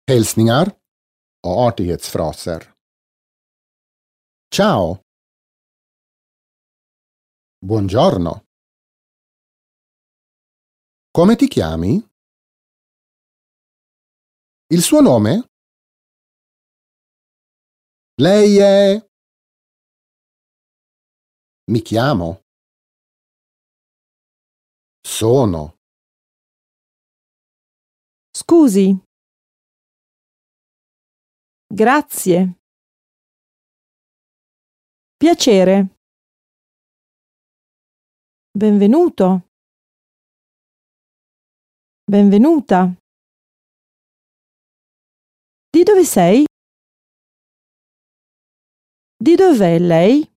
Hälsningar och artighetsfraser. Ciao. Buongiorno. Come ti chiami? Il suo nome? Lei è... Mi chiamo. Sono. Scusi. Grazie. Piacere. Benvenuto. Benvenuta. Di dove sei? Di dov'è lei?